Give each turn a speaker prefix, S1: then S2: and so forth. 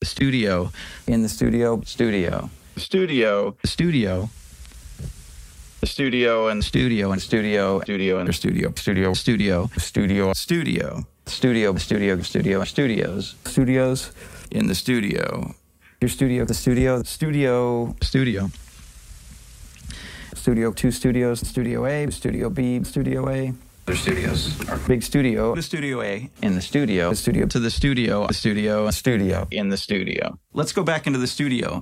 S1: studio,
S2: in the studio,
S1: studio,
S3: studio,
S1: studio,
S3: the studio and
S1: studio and
S2: studio,
S3: studio and
S2: studio,
S1: studio, studio,
S2: studio,
S1: studio,
S2: studio, studio, studios, studios,
S1: in the studio,
S2: your studio, the studio, studio,
S1: studio,
S2: studio, two studios, studio A, studio B, studio A.
S1: other studios,
S2: Big studio,
S1: the studio A,
S2: in the studio,
S1: to the studio,
S2: studio,
S1: in the studio.
S3: the studio.
S1: Let's go back into the studio.